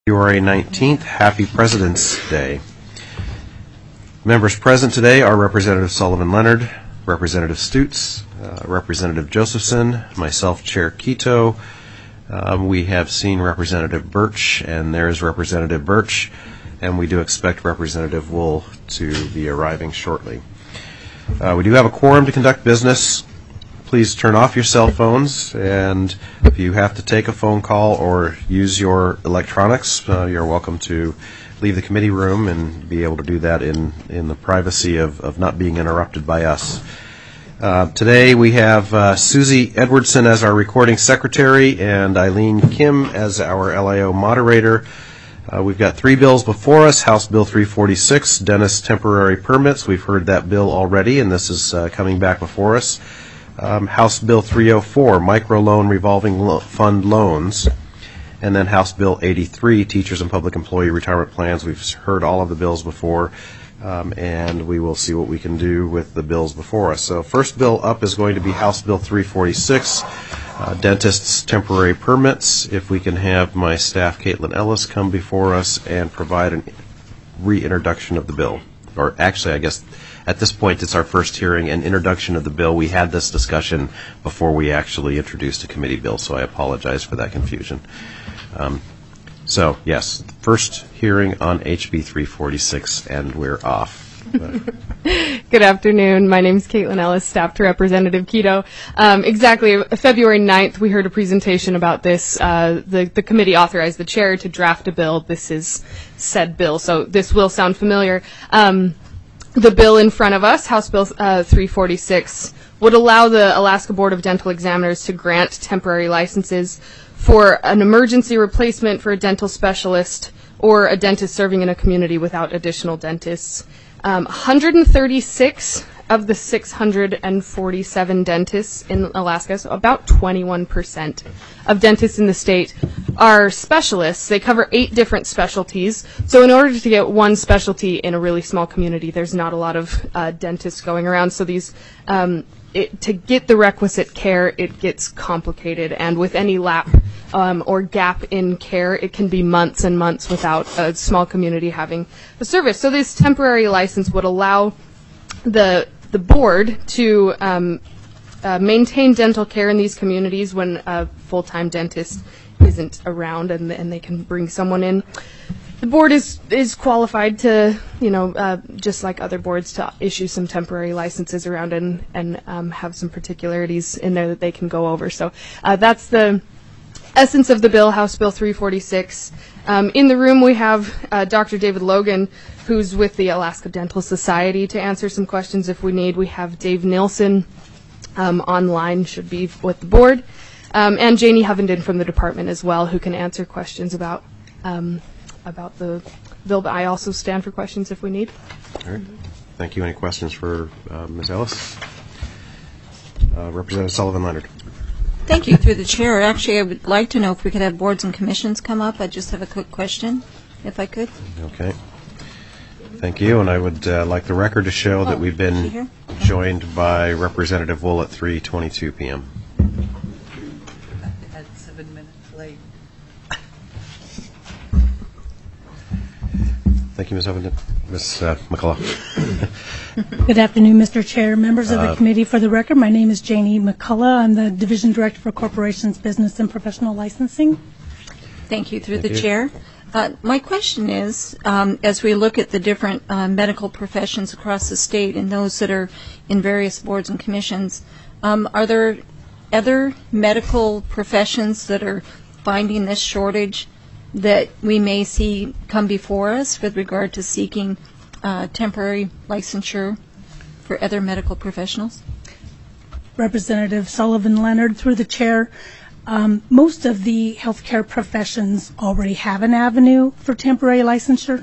February 19th. Happy President's Day. Members present today are Representative Sullivan Leonard, Representative Stutes, Representative Josephson, myself, Chair Quito. We have seen Representative Birch, and there's Representative Birch, and we do expect Representative Wool to be arriving shortly. We do have a quorum to conduct business. Please turn off your cell phones, and if you have to take a phone call or use your electronics, you're welcome to leave the committee room and be able to do that in the privacy of not being interrupted by us. Today we have Susie Edwardson as our recording secretary and Eileen Kim as our LIO moderator. We've got three bills before us. House Bill 346, dentist temporary permits. We've heard that bill already, and this is coming back before us. House Bill 304, microloan revolving fund loans. And then House Bill 83, teachers and public employee retirement plans. We've heard all of the bills before, and we will see what we can do with the bills before us. So first bill up is going to be House Bill 346, dentists temporary permits. If we can have my staff, Caitlin Ellis, come before us and provide a reintroduction of the bill. Or actually, I guess at this point it's our first hearing and introduction of the bill. We had this discussion before we actually introduced a committee bill, so I apologize for that confusion. So, yes, first hearing on HB 346, and we're off. Good afternoon. My name is Caitlin Ellis, staff to Representative Quito. Exactly, February 9th, we heard a presentation about this. The committee authorized the chair to draft a bill. This is said bill, so this will sound familiar. The bill in front of us, House Bill 346, would allow the Alaska Board of Dental Examiners to grant temporary licenses for an emergency replacement for a dental specialist or a dentist serving in a community without additional dentists. 136 of the 647 dentists in Alaska, so about 21% of dentists in the state, are specialists. They cover 8 different specialties. So in order to get one specialty in a really small community, there's not a lot of dentists going around. So these to get the requisite care, it gets complicated. And with any lap or gap in care, it can be months and months without a small community having a service. So this temporary license would allow the board to maintain dental care in these communities when a full-time dentist isn't around, and they can bring someone in. The board is qualified to, just like other boards, to issue some temporary licenses around and have some particularities in there that they can go over. So that's the essence of the bill, House Bill 346. In the room we have Dr. David Logan, who's with the Alaska Dental Society, to answer some questions if we need. We have Dave Nilsson online, should be with the board, and Janie Hovenden from the department as well, who can answer questions about the bill. But I also stand for questions if we need. All right. Thank you. Any questions for Ms. Ellis? Representative Sullivan Leonard. Thank you. Through the chair, actually, I would like to know if we could have boards and commissions come up. I just have a quick question, if I could. Okay. Thank you. And I would like the record to show that we've been joined by Representative Wool at 3:22 p.m. At 7 minutes late. Thank you, Ms. Hovenden. Ms. McCullough. Good afternoon, Mr. Chair, members of the committee. For the record, my name is Janie McCullough. I'm the Division Director for Corporations, Business, and Professional Licensing. Thank you. Through the chair. My question is, as we look at the different medical professions across the state and those that are in various boards and commissions, are there other medical professions that are finding this shortage that we may see come before us with regard to seeking temporary licensure for other medical professionals? Representative Sullivan Leonard, through the chair. Most of the healthcare professions already have an avenue for temporary licensure.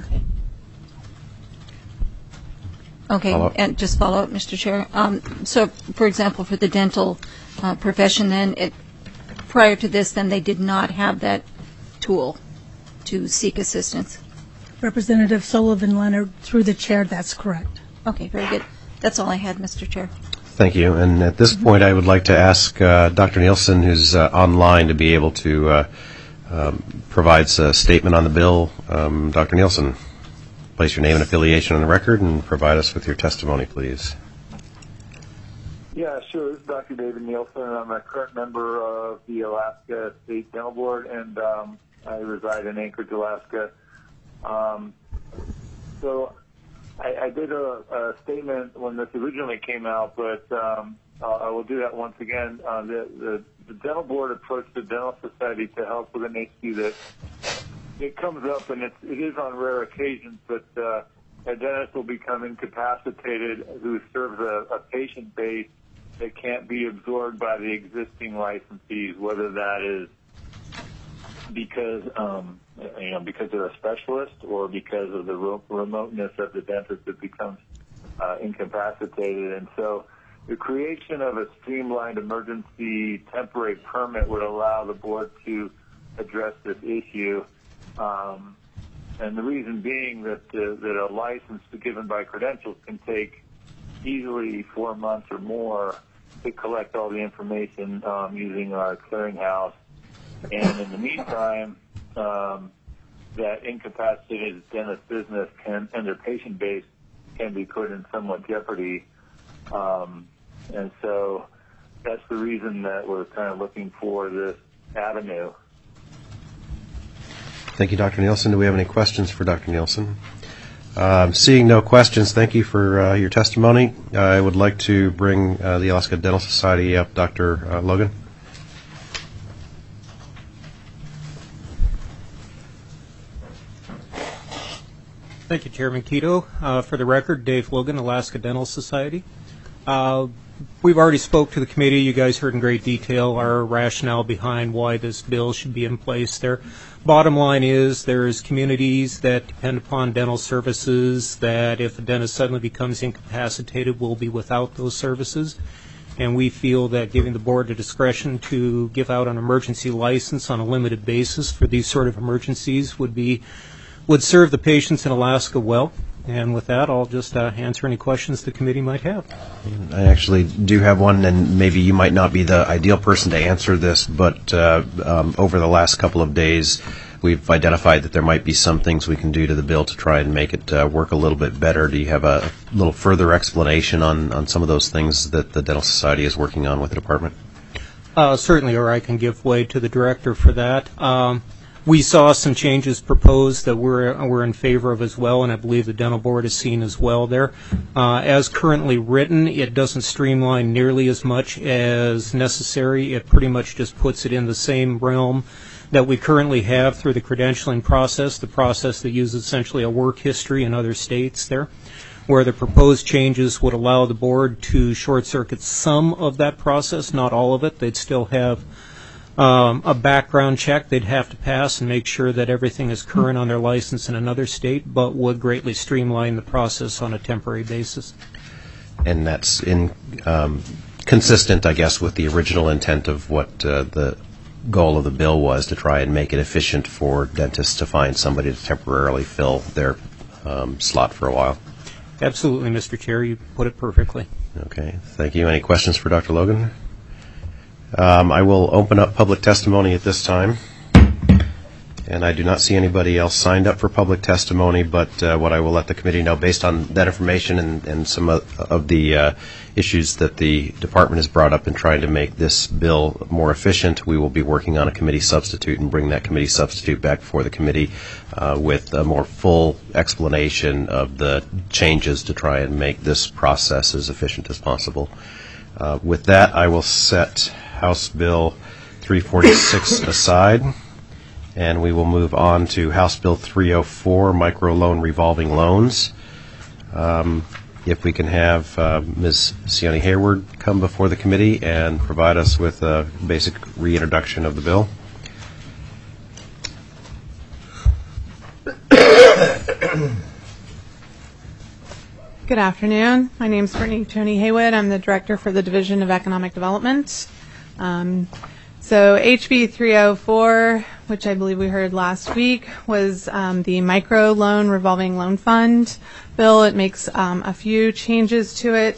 Okay, and just follow up, Mr. Chair. So, for example, for the dental profession, then prior to this, then they did not have that tool to seek assistance. Representative Sullivan Leonard, through the chair, that's correct. Okay, very good. That's all I had, Mr. Chair. Thank you. And at this point, I would like to ask Dr. Nielsen, who's online, to be able to provides a statement on the bill. Dr. Nielsen, place your name and affiliation on the record and provide us with your testimony, please. Yeah, sure. This is Dr. David Nielsen. I'm a current member of the Alaska State Dental Board, and I reside in Anchorage, Alaska. So I did a statement when this originally came out, but I will do that once again. The Dental Board approached the Dental Society to help with an issue that it comes up, and it is on rare occasions, but a dentist will become incapacitated who serves a patient base that can't be absorbed by the existing licensees, whether that is because because they're a specialist or because of the remoteness of the dentist that becomes incapacitated. And so the creation of a streamlined emergency temporary permit would allow the board to address this issue. And the reason being that a license given by credentials can take easily 4 months or more to collect all the information using our clearinghouse. And in the meantime, that incapacitated dentist business and their patient base can be put in somewhat jeopardy. And so that's the reason that we're kind of looking for this avenue. Thank you, Dr. Nielsen. Do we have any questions for Dr. Nielsen? Seeing no questions, thank you for your testimony. I would like to bring the Alaska Dental Society up. Dr. Logan. Thank you, Chairman Keto. For the record, Dave Logan, Alaska Dental Society. We've already spoke to the committee. You guys heard in great detail our rationale behind why this bill should be in place there. Bottom line is there's communities that depend upon dental services that if a dentist suddenly becomes incapacitated will be without those services. And we feel that giving the board the discretion to give out an emergency license on a limited basis for these sort of emergencies would serve the patients in Alaska well. And with that, I'll just answer any questions the committee might have. I actually do have one, and maybe you might not be the ideal person to answer this, but over the last couple of days, we've identified that there might be some things we can do to the bill to try and make it work a little bit better. Do you have a little further explanation on some of those things that the Dental Society is working on with the department? Certainly, or I can give way to the director for that. We saw some changes proposed that we're in favor of as well, and I believe the dental board has seen as well there. As currently written, it doesn't streamline nearly as much as necessary. It pretty much just puts it in the same realm that we currently have through the credentialing process, the process that uses essentially a work history in other states there, where the proposed changes would allow the board to short-circuit some of that process, not all of it. They'd still have a background check they'd have to pass and make sure that everything is current on their license in another state, but would greatly streamline the process on a temporary basis. And that's consistent, I guess, with the original intent of what the goal of the bill was, to try and make it efficient for dentists to find somebody to temporarily fill their slot for a while. Absolutely, Mr. Chair. You put it perfectly. Okay. Thank you. Any questions for Dr. Logan? I will open up public testimony at this time, and I do not see anybody else signed up for public testimony, but what I will let the committee know, based on that information and some of the issues that the department has brought up in trying to make this bill more efficient, we will be working on a committee substitute and bring that committee substitute back before the committee with a more full explanation of the changes to try and make this process as efficient as possible. With that, I will set House Bill 346 aside, and we will move on to House Bill 304, microloan revolving loans. If we can have Ms. Sione Hayward come before the committee and provide us with a basic reintroduction of the bill. Good afternoon. My name is Brittany Tony Haywood. I'm the Director for the Division of Economic Development. So HB 304, which I believe we heard last week, was the micro loan revolving loan fund bill. It makes a few changes to it,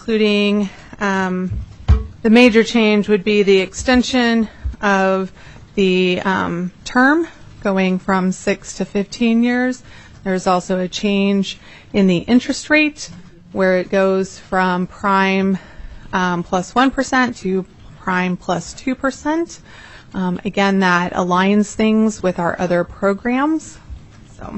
including the major change would be the extension of the term going from 6 to 15 years. There's also a change in the interest rate where it goes from prime plus 1% to prime plus 2%. Again, that aligns things with our other programs. So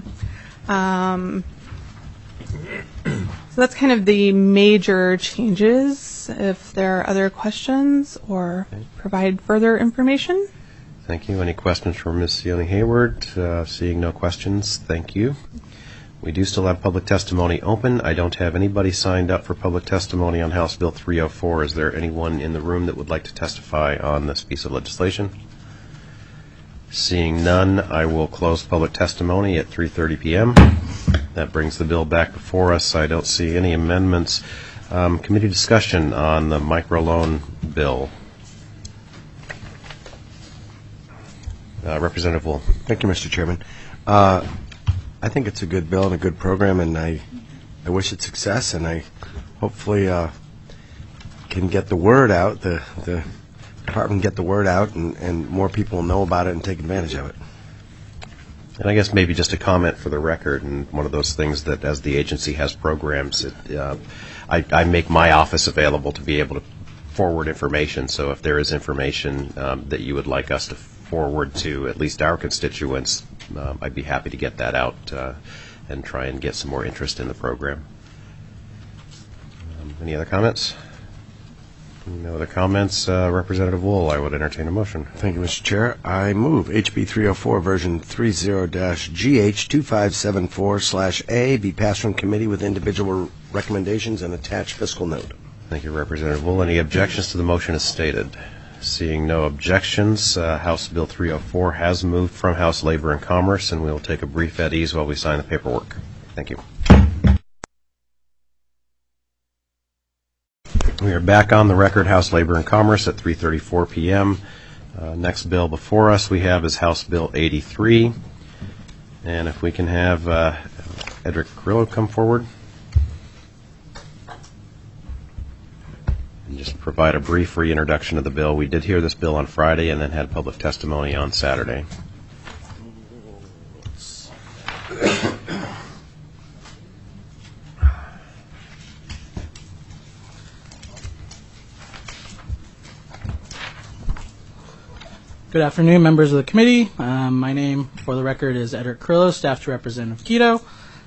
that's kind of the major changes. If there are other questions or provide further information. Thank you. Any questions for Ms. Sealing Hayward? Seeing no questions, thank you. We do still have public testimony open. I don't have anybody signed up for public testimony on House Bill 304. Is there anyone in the room that would like to testify on this piece of legislation? Seeing none, I will close public testimony at 3:30 p.m. That brings the bill back before us. I don't see any amendments. Committee discussion on the microloan bill. Representative Wool. Thank you, Mr. Chairman. I think it's a good bill and a good program, and I wish it success, and I hopefully can get the word out, the department get the word out, and more people know about it and take advantage of it. And I guess maybe just a comment for the record, and one of those things that as the agency has programs, I make my office available to be able to forward information. So if there is information that you would like us to forward to at least our constituents, I'd be happy to get that out and try and get some more interest in the program. Any other comments? No other comments. Representative Wool, I would entertain a motion. Thank you, Mr. Chair. I move HB 304 version 30-GH2574/A be passed from committee with individual recommendations and attached fiscal note. Thank you, Representative Wool. Any objections to the motion as stated? Seeing no objections, House Bill 304 has moved from House Labor and Commerce, and we will take a brief at ease while we sign the paperwork. Thank you. We are back on the record, House Labor and Commerce at 3:34 p.m. Next bill before us we have is House Bill 83. And if we can have Edric Carrillo come forward. And just provide a brief reintroduction of the bill. We did hear this bill on Friday and then had public testimony on Saturday. Good afternoon, members of the committee. My name, for the record, is Edric Carrillo, staff to Representative Quito.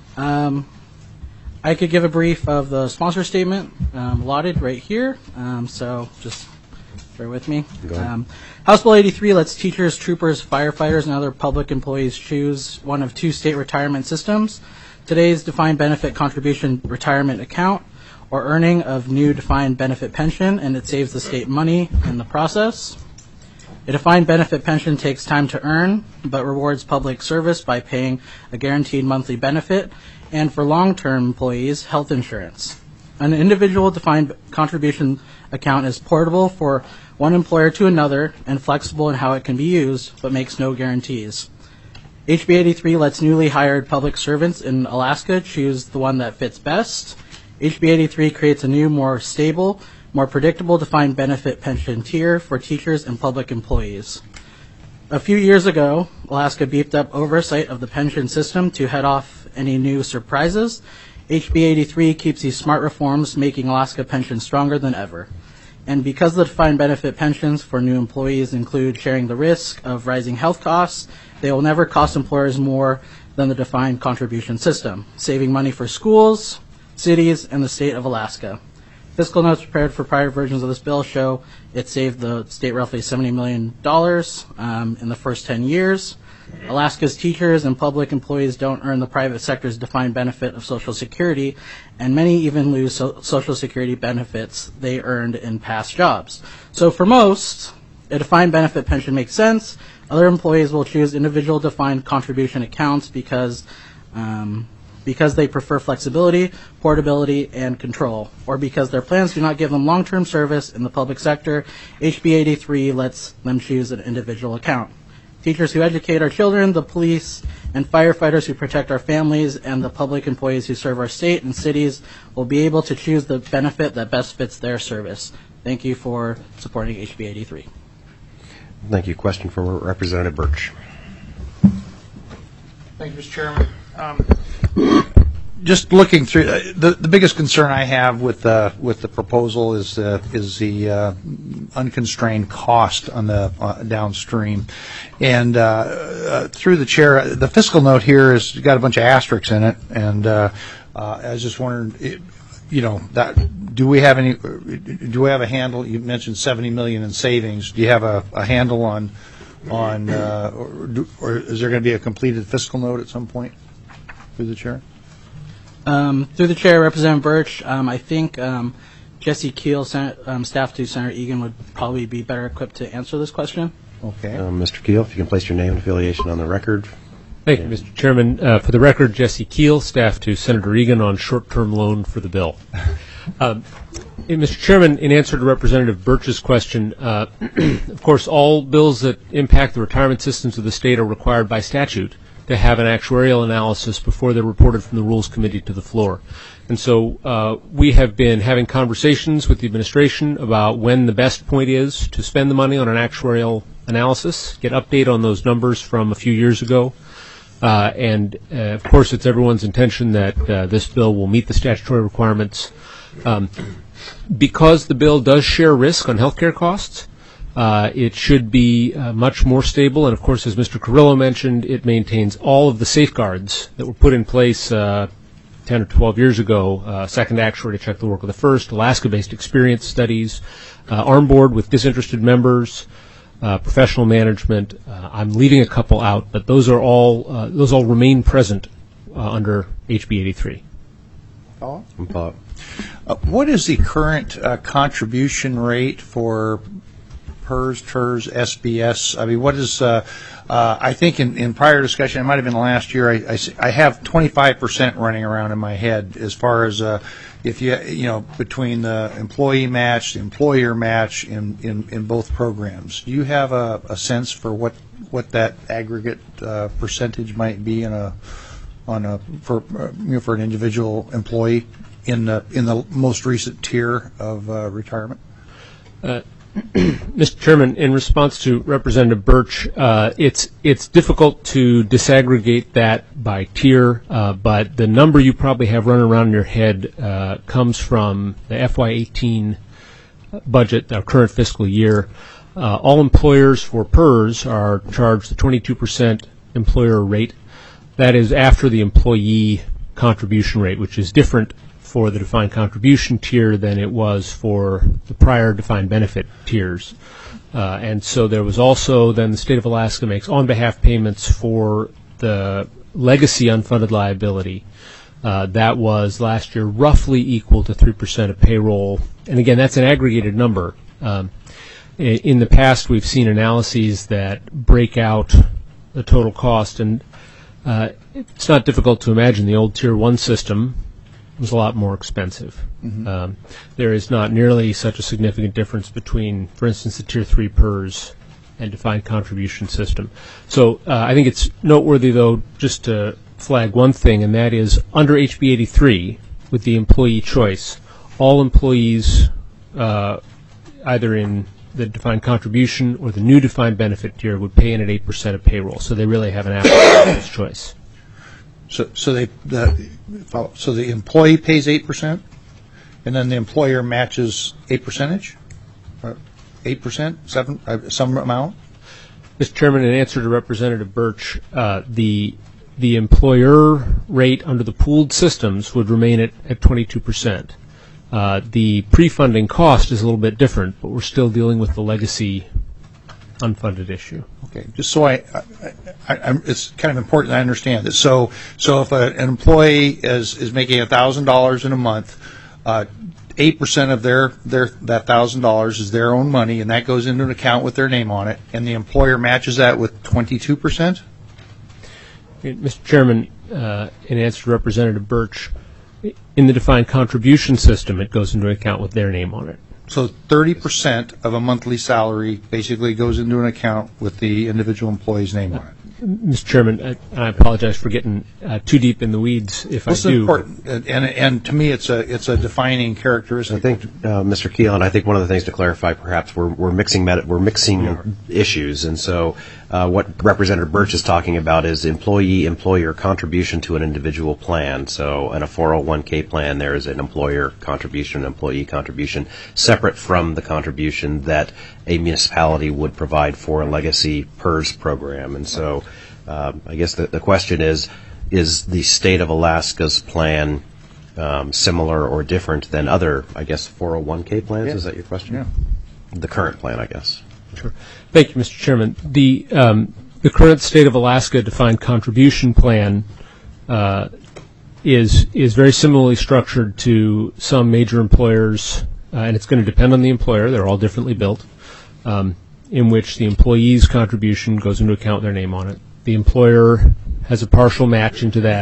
I could give a brief of the sponsor statement allotted right here, so just bear with me. House Bill 83 lets teachers, troopers, firefighters, and other public employees choose one of two state retirement systems: today's defined benefit contribution retirement account, or earning of new defined benefit pension, and it saves the state money in the process. A defined benefit pension takes time to earn, but rewards public service by paying a guaranteed monthly benefit, and for long-term employees, health insurance. An individual defined contribution account is portable for one employer to another and flexible in how it can be used, but makes no guarantees. HB 83 lets newly hired public servants in Alaska choose the one that fits best. HB 83 creates a new, more stable, more predictable defined benefit pension tier for teachers and public employees. A few years ago, Alaska beefed up oversight of the pension system to head off any new surprises. HB 83 keeps these smart reforms, making Alaska pensions stronger than ever. And because the defined benefit pensions for new employees include sharing the risk of rising health costs, they will never cost employers more than the defined contribution system, saving money for schools, cities, and the state of Alaska. Fiscal notes prepared for prior versions of this bill show it saved the state roughly $70 million in the first 10 years. Alaska's teachers and public employees don't earn the private sector's defined benefit of Social Security, and many even lose Social Security benefits they earned in past jobs. So for most, a defined benefit pension makes sense. Other employees will choose individual defined contribution accounts because they prefer flexibility, portability, and control, or because their plans do not give them long-term service in the public sector. HB 83 lets them choose an individual account. Teachers who educate our children, the police and firefighters who protect our families, and the public employees who serve our state and cities will be able to choose the benefit that best fits their service. Thank you for supporting HB 83. Thank you. Question for Representative Birch. Thank you, Mr. Chairman. Just looking through, the biggest concern I have with the proposal is the unconstrained cost on the downstream, and through the chair, the fiscal note here has got a bunch of asterisks in it, and I was just wondering, do we have a handle? You mentioned $70 million in savings. Do you have a handle on or is there going to be a completed fiscal note at some point through the chair? Through the chair, Representative Birch, I think Jesse Keel, staff to Senator Egan, would probably be better equipped to answer this question. Okay. Mr. Keel, if you can place your name and affiliation on the record. Thank you, Mr. Chairman. For the record, Jesse Keel, staff to Senator Egan on short-term loan for the bill. Mr. Chairman, in answer to Representative Birch's question, of course, all bills that impact the retirement systems of the state are required by statute to have an actuarial analysis before they're reported from the Rules Committee to the floor. And so we have been having conversations with the administration about when the best point is to spend the money on an actuarial analysis, get update on those numbers from a few years ago. Of course, it's everyone's intention that this bill will meet the statutory requirements. Because the bill does share risk on health care costs, it should be much more stable. And, of course, as Mr. Carrillo mentioned, it maintains all of the safeguards that were put in place 10 or 12 years ago, second actuary to check the work of the first, Alaska-based experience studies, ARM board with disinterested members, professional management. I'm leaving a couple out, but those all remain present under HB 83. Paul? What is the current contribution rate for PERS, TERS, SBS? I mean, what is? I think in prior discussion, it might have been last year. I have 25% running around in my head as far as if between the employee match, the employer match in both programs. Do you have a sense for what that aggregate percentage might be for an individual employee in the most recent tier of retirement? Mr. Chairman, in response to Representative Birch, it's difficult to disaggregate that by tier, but the number you probably have running around in your head comes from the FY18 budget, our current fiscal year. All employers for PERS are charged the 22% employer rate. That is after the employee contribution rate, which is different for the defined contribution tier than it was for the prior defined benefit tiers. And so there was also then the state of Alaska makes on-behalf payments for the legacy unfunded liability. That was last year roughly equal to 3% of payroll. And again, that's an aggregated number. In the past, we've seen analyses that break out the total cost, and it's not difficult to imagine the old Tier 1 system was a lot more expensive. Mm-hmm. There is not nearly such a significant difference between, for instance, the Tier 3 PERS and defined contribution system. So I think it's noteworthy, though, just to flag one thing, and that is under HB 83, with the employee choice, all employees either in the defined contribution or the new defined benefit tier would pay in at 8% of payroll. So they really have an apples-to-apples choice. So the employee pays 8%, and then the employer matches 8%, 8%, some amount. Mr. Chairman, in answer to Representative Birch, the employer rate under the pooled systems would remain at 22%. The pre-funding cost is a little bit different, but we're still dealing with the legacy unfunded issue. Okay, just so it's kind of important I understand this. So if an employee is making $1,000 in a month, 8% of that $1,000 is their own money, and that goes into an account with their name on it, and the employer matches that with 22%? Mr. Chairman, in answer to Representative Birch, in the defined contribution system, it goes into an account with their name on it. So 30% of a monthly salary basically goes into an account with the individual employee's name on it. Mr. Chairman, and I apologize for getting too deep in the weeds if I do. This is important, and to me it's a defining characteristic. I think, Mr. Keelan, I think one of the things to clarify, perhaps we're mixing issues, and so what Representative Birch is talking about is employee-employer contribution to an individual plan. So in a 401k plan, there is an employer contribution, employee contribution, separate from the contribution that a municipality would provide for a legacy PERS program. And so I guess the question is the state of Alaska's plan similar or different than other, I guess, 401k plans? Yeah. Is that your question? Yeah. The current plan, I guess. Sure. Thank you, Mr. Chairman. The current state of Alaska defined contribution plan is very similarly structured to some major employers, and it's going to depend on the employer. They're all differently built, in which the employee's contribution goes into account, their name on it. The employer has a partial match into that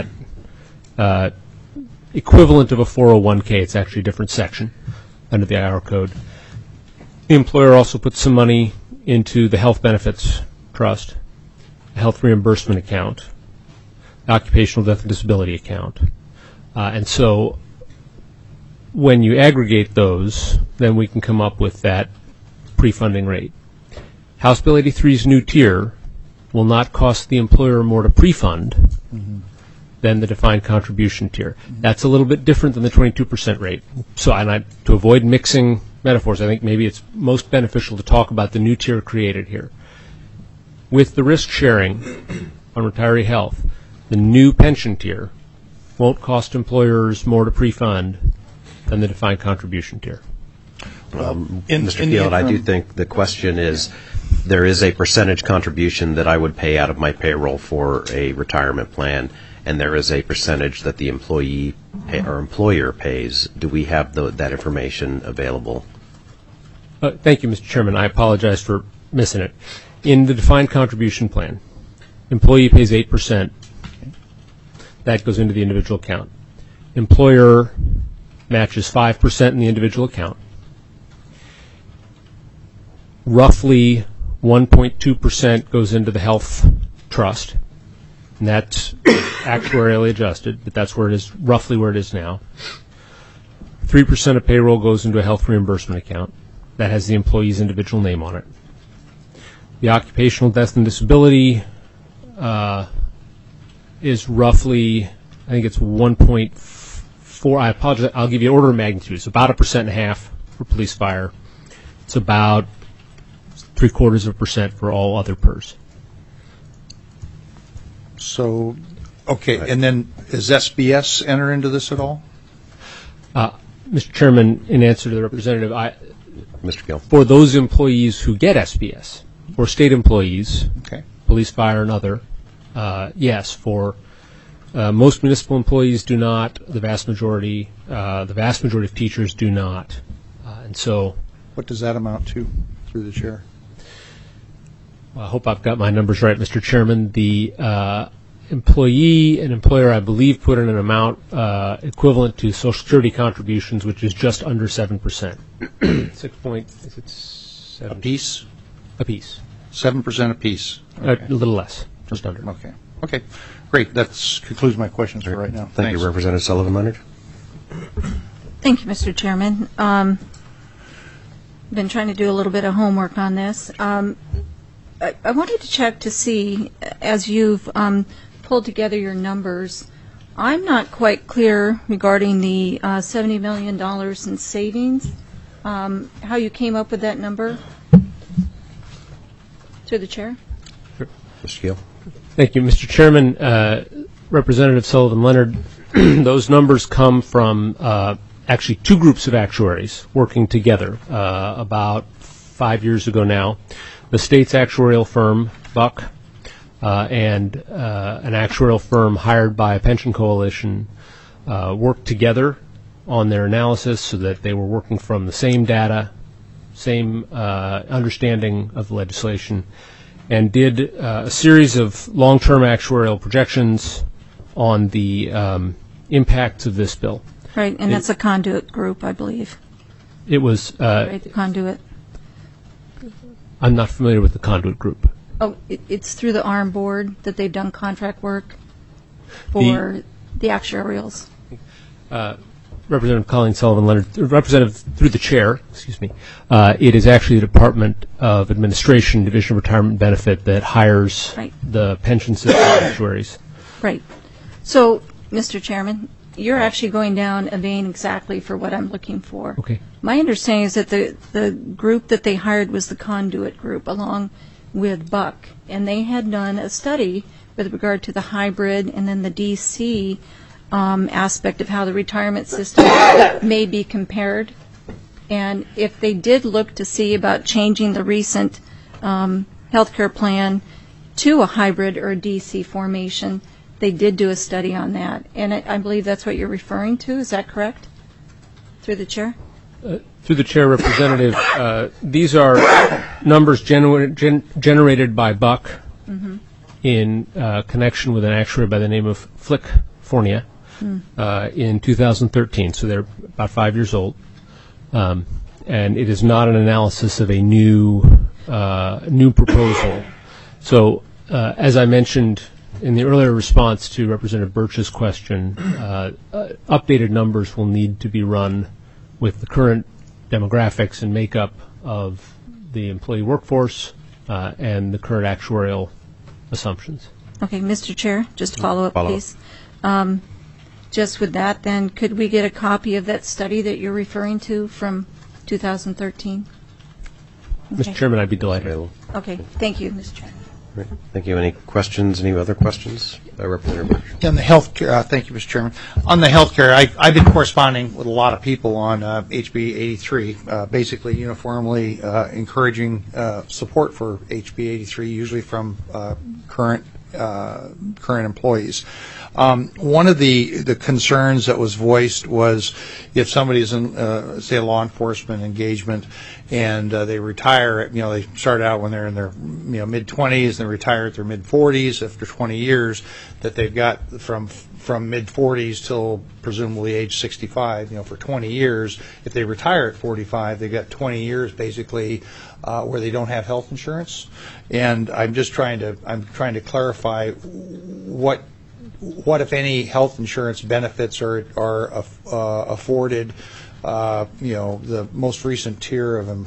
equivalent of a 401k. It's actually a different section under the IR code. The employer also puts some money into the health benefits trust, the health reimbursement account, the occupational death and disability account. And so when you aggregate those, then we can come up with that pre-funding rate. House Bill 83's new tier will not cost the employer more to pre-fund than the defined contribution tier. That's a little bit different than the 22% rate. So to avoid mixing metaphors, I think maybe it's most beneficial to talk about the new tier created here. With the risk sharing on retiree health, the new pension tier won't cost employers more to pre-fund than the defined contribution tier. Mr. Keelan, I do think the question is, there is a percentage contribution that I would pay out of my payroll for a retirement plan, and there is a percentage that the employee or employer pays. Do we have that information available? Thank you, Mr. Chairman. I apologize for missing it. In the defined contribution plan, employee pays 8%. That goes into the individual account. Employer matches 5% in the individual account. Roughly 1.2% goes into the health trust, and that's actuarially adjusted, but that's where it is, roughly where it is now. 3% of payroll goes into a health reimbursement account. That has the employee's individual name on it. The occupational death and disability is roughly, I think it's 1.4. I apologize. I'll give you order of magnitude. It's about 1.5% for police fire. It's about 0.75% for all other PERS. So, okay, and then does SBS enter into this at all? Mr. Chairman, in answer to the representative, Mr. Gill, for those employees who get SBS, for state employees, okay, police, fire, and other, yes. For most municipal employees, do not. The vast majority of teachers do not, and so. What does that amount to, through the chair? Well, I hope I've got my numbers right, Mr. Chairman. The employee and employer, I believe, put in an amount equivalent to Social Security contributions, which is just under 7%. 6.7 a piece? A piece. 7% a piece. Okay. A little less, just under. Okay. Okay. Great. That concludes my questions for right now. Thank you, Representative Sullivan Leonard. Thank you, Mr. Chairman. Been trying to do a little bit of homework on this. I wanted to check to see, as you've pulled together your numbers, I'm not quite clear regarding the $70 million in savings, how you came up with that number. Through the chair. Sure. Mr. Gill. Thank you, Mr. Chairman. Representative Sullivan Leonard, those numbers come from actually two groups of actuaries working together about 5 years ago now. The state's actuarial firm, Buck, and an actuarial firm hired by a pension coalition worked together on their analysis so that they were working from the same data, same understanding of the legislation, and did a series of long-term actuarial projections on the impacts of this bill. Right, and that's a conduit group, I believe. It was... right, the conduit. I'm not familiar with the conduit group. Oh, it's through the ARM board that they've done contract work for the actuarials. Representative Colleen Sullivan Leonard, Representative through the chair, excuse me. It is actually the Department of Administration, Division of Retirement Benefit that hires the pension system actuaries. Right. So, Mr. Chairman, you're actually going down a vein exactly for what I'm looking for. Okay. My understanding is that the group that they hired was the Conduit Group, along with Buck, and they had done a study with regard to the hybrid and then the DC aspect of how the retirement system may be compared. And if they did look to see about changing the recent healthcare plan to a hybrid or a DC formation, they did do a study on that. And I believe that's what you're referring to. Is that correct? Through the chair? Through the chair, Representative, these are numbers generated by Buck in connection with an actuary by the name of Flick Fornia in 2013. So they're about 5 years old. And it is not an analysis of a new proposal. So as I mentioned in the earlier response to Representative Birch's question, updated numbers will need to be run with the current demographics and makeup of the employee workforce and the current actuarial assumptions. Okay, Mr. Chair, just to follow up, please. Just with that, then, could we get a copy of that study that you're referring to from 2013? Okay. Mr. Chairman, I'd be delighted. Okay, thank you, Mr. Chairman. Great. Thank you. Any questions? Any other questions? Representative Birch. On the health care, thank you, Mr. Chairman. On the health care, I've been corresponding with a lot of people on HB 83, basically uniformly encouraging support for HB 83, usually from current employees. One of the concerns that was voiced was if somebody is in, say, a law enforcement engagement and they retire, they start out when they're in their mid-20s and they retire at their mid-40s after 20 years, that they've got from mid-40s till presumably age 65, for 20 years. If they retire at 45, they've got 20 years basically where they don't have health insurance. And I'm just trying to clarify what if any health insurance benefits are afforded, the most recent tier of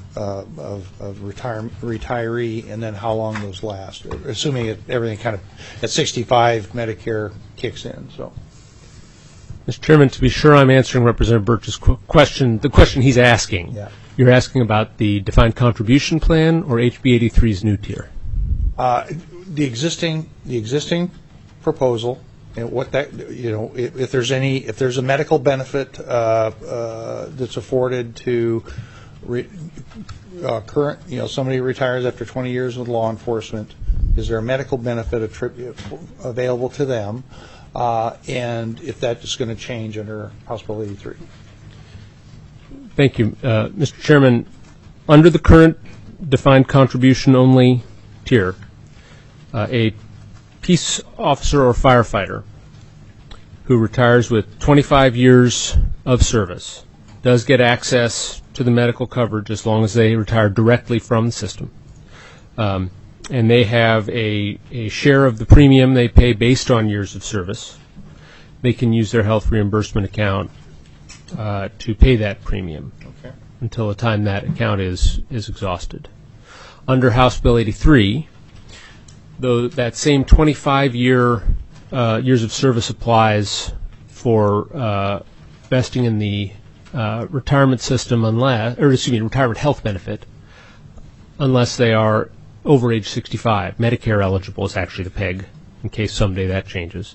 retiree, and then how long those last, assuming everything kind of at 65 Medicare kicks in. So, Mr. Chairman, to be sure I'm answering Representative Birch's question, the question he's asking, you're asking about the defined contribution plan or HB 83's new tier? The existing proposal. And what that, if there's a medical benefit that's afforded to current, somebody retires after 20 years with law enforcement, is there a medical benefit available to them? And if that is going to change under House Bill 83. Thank you, Mr. Chairman. Under the current defined contribution only tier, a peace officer or firefighter who retires with 25 years of service does get access to the medical coverage as long as they retire directly from the system. And they have a share of the premium they pay based on years of service. They can use their health reimbursement account to pay that premium until the time that account is exhausted. Under House Bill 83, though that same 25 years of service applies for vesting in the retirement system retirement health benefit, unless they are over age 65. Medicare eligible is actually the PEG, in case someday that changes.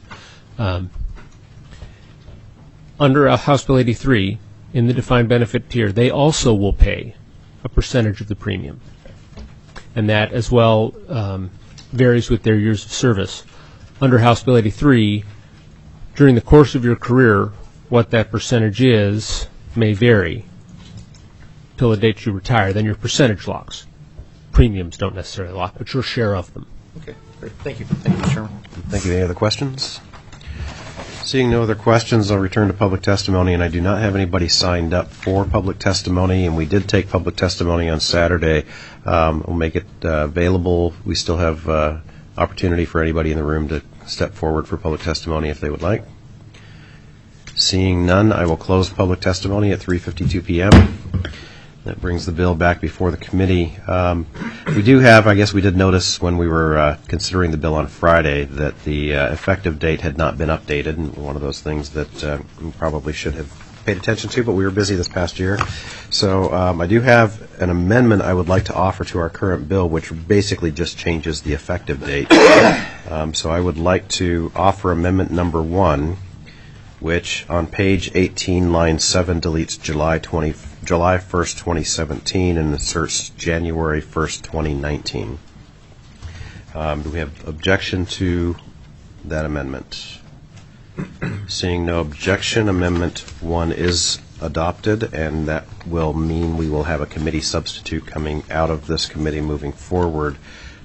Under House Bill 83, in the defined benefit tier, they also will pay a percentage of the premium. And that as well varies with their years of service. Under House Bill 83, during the course of your career, what that percentage is may vary till the date you retire. Then your percentage locks. Premiums don't necessarily lock, but your share of them. Okay, great. Thank you. Thank you, Mr. Chairman. Thank you. Any other questions? Seeing no other questions, I'll return to public testimony, and I do not have anybody signed up for public testimony, and we did take public testimony on Saturday. We'll make it available. We still have opportunity for anybody in the room to step forward for public testimony if they would like. Seeing none, I will close public testimony at 3:52 p.m. That brings the bill back before the committee. We do have, I guess we did notice when we were considering the bill on Friday that the effective date had not been updated, and one of those things that we probably should have paid attention to, but we were busy this past year. So I do have an amendment I would like to offer to our current bill, which basically just changes the effective date. So I would like to offer amendment number 1, which on page 18, line 7, deletes July 1st, 2017, and inserts January 1st, 2019. Do we have objection to that amendment? Seeing no objection, Amendment 1 is adopted, and that will mean we will have a committee substitute coming out of this committee moving forward.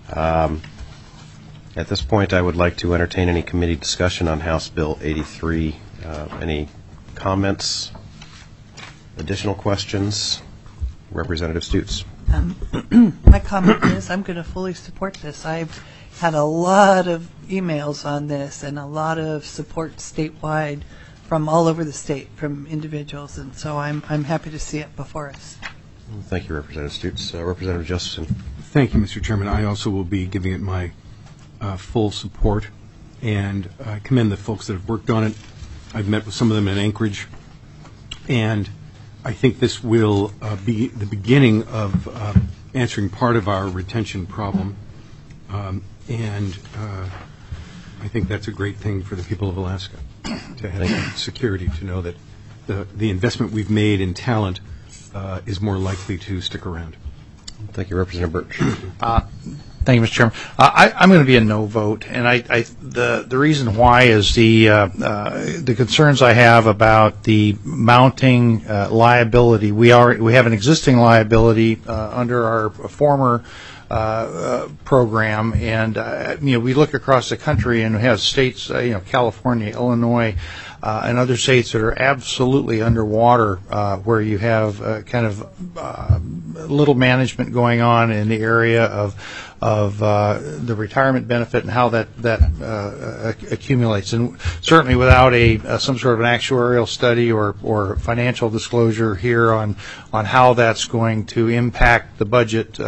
At this point, I would like to entertain any committee discussion on House Bill 83. Any comments? Additional questions? Representative Stutes. My comment is I'm going to fully support this. I've had a lot of emails on this and a lot of support statewide from all over the state, from individuals, and so I'm happy to see it before us. Thank you, Representative Stutes. Representative Josephson. Thank you, Mr. Chairman. I also will be giving it my full support, and I commend the folks that have worked on it. I've met with some of them in Anchorage, and I think this will be the beginning of answering part of our retention problem, and I think that's a great thing for the people of Alaska to have security, to know that the investment we've made in talent is more likely to stick around. Thank you, Representative Birch. Thank you, Mr. Chairman. I'm going to be a no vote, and the reason why is the concerns I have about the mounting liability. We have an existing liability under our former program, and we look across the country and we have states, California, Illinois, and other states that are absolutely underwater, where you have kind of little management going on in the area of the retirement benefit and how that accumulates. And certainly without some sort of an actuarial study or financial disclosure here on how that's going to impact the budget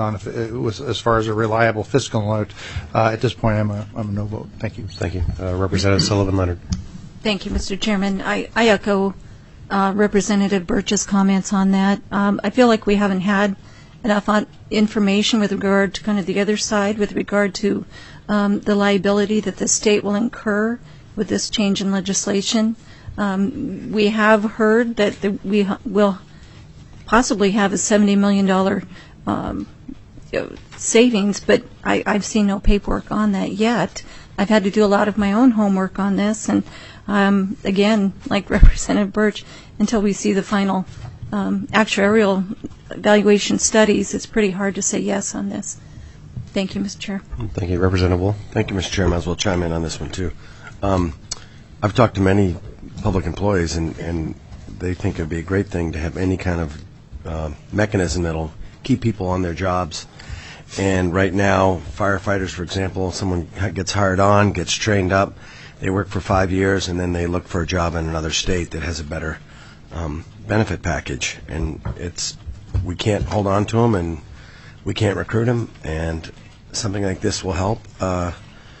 as far as a reliable fiscal note, at this point I'm a no vote. Thank you. Thank you. Representative Sullivan Leonard. Thank you, Mr. Chairman. I echo Representative Birch's comments on that. I feel like we haven't had enough information with regard to kind of the other side, with regard to the liability that the state will incur with this change in legislation. We have heard that we will possibly have a $70 million savings, but I've seen no paperwork on that yet. I've had to do a lot of my own homework on this, and again, like Representative Birch, until we see the final actuarial evaluation studies, it's pretty hard to say yes on this. Thank you, Mr. Chair. Thank you, Representative Wool. Thank you, Mr. Chairman. I might as well chime in on this one, too. I've talked to many public employees, and they think it would be a great thing to have any kind of mechanism that will keep people on their jobs. And right now, firefighters, for example, someone gets hired on, gets trained up, they work for 5 years, and then they look for a job in another state that has a better benefit package. And we can't hold on to them, and we can't recruit them, and something like this will help, and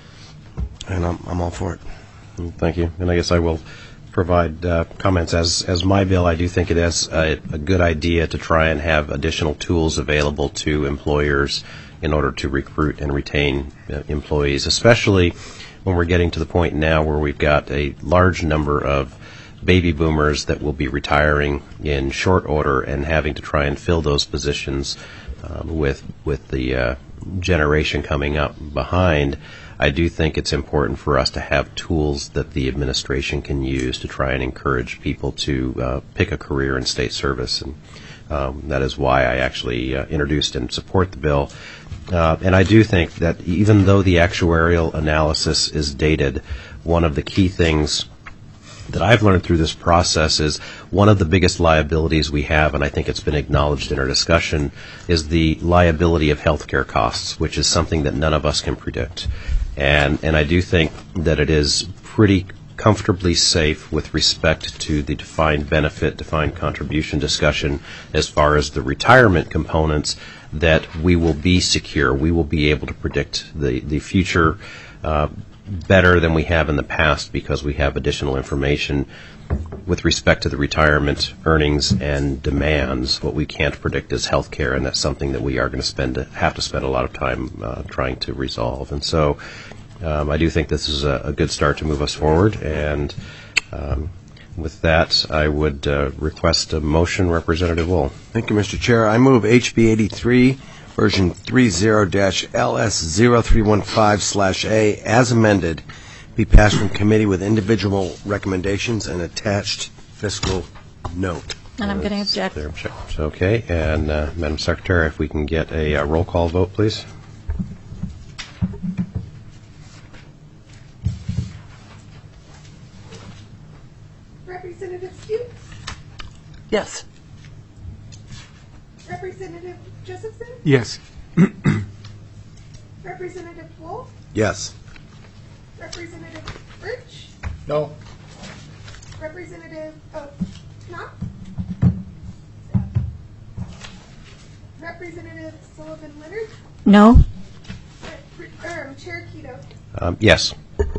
I'm all for it. Thank you. And I guess I will provide comments. As my bill, I do think it is a good idea to try and have additional tools available to employers in order to recruit and retain employees, especially when we're getting to the point now where we've got a large number of baby boomers that will be retiring in short order and having to try and fill those positions with the generation coming up behind. I do think it's important for us to have tools that the administration can use to try and encourage people to pick a career in state service, and that is why I actually introduced and support the bill. And I do think that even though the actuarial analysis is dated, one of the key things that I've learned through this process is one of the biggest liabilities we have, and I think it's been acknowledged in our discussion, is the liability of healthcare costs, which is something that none of us can predict. And I do think that it is pretty comfortably safe with respect to the defined benefit, defined contribution discussion as far as the retirement components, that we will be secure. We will be able to predict the future better than we have in the past because we have additional information with respect to the retirement earnings and demands. What we can't predict is health care, and that's something that we are going to have to spend a lot of time trying to resolve. And so I do think this is a good start to move us forward, and with that, I would request a motion. Representative Wool. Thank you, Mr. Chair. I move HB 83, version 30-LS0315/A, as amended, be passed from committee with individual recommendations and attached fiscal note. And I'm going to object. Okay, and Madam Secretary, if we can get a roll call vote, please. Representative Stutes? Yes. Representative Josephson? Yes. Representative Wolf? Yes. Representative Birch? No. Representative Knopf? Representative Sullivan Leonard? No. Chair Keto? Yes.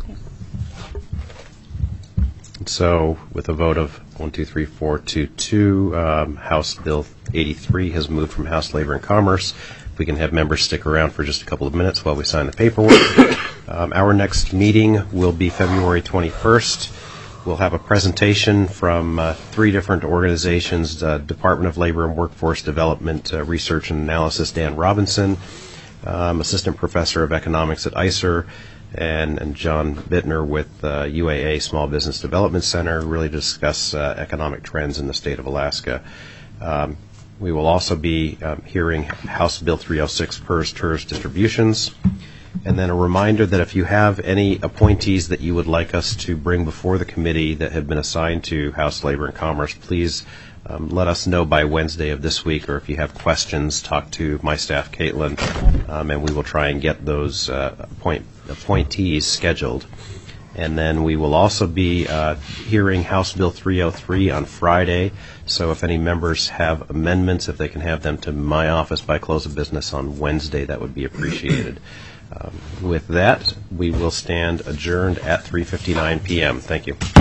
So, with a vote of 1, 2, 3, 4, 2, 2, House Bill 83 has moved from House Labor and Commerce. If we can have members stick around for just a couple of minutes while we sign the paperwork. Our next meeting will be February 21st. We'll have a presentation from 3 different organizations, Department of Labor and Workforce Development Research and Analysis, Dan Robinson, Assistant Professor of Economics at ICER, and John Bittner with UAA Small Business Development Center, really discuss economic trends in the state of Alaska. We will also be hearing House Bill 306, PERS, TERS distributions. And then a reminder that if you have any appointees that you would like us to bring before the committee that have been assigned to House Labor and Commerce, please let us know by Wednesday of this week, or if you have questions, talk to my staff, Caitlin, and we will try and get those appointees scheduled. And then we will also be hearing House Bill 303 on Friday, so if any members have amendments, if they can have them to my office by close of business on Wednesday, that would be appreciated. With that, we will stand adjourned at 3:59 p.m. Thank you.